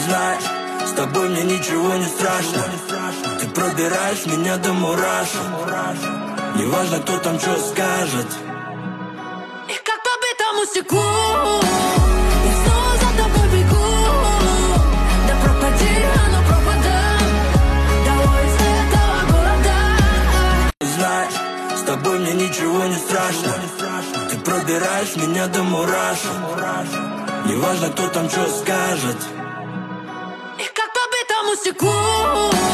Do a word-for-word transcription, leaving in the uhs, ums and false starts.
Знаешь, с тобой мне ничего не страшно. Ты пробираешь меня до мурашек. Неважно, кто там что скажет. И как по битому стеклу я снова за тобой бегу. Да пропади оно пропадет. Долой из этого города. Знаешь, с тобой мне ничего не страшно. Ты пробираешь меня до мурашек. Неважно, кто там что скажет. И как по битому стеклу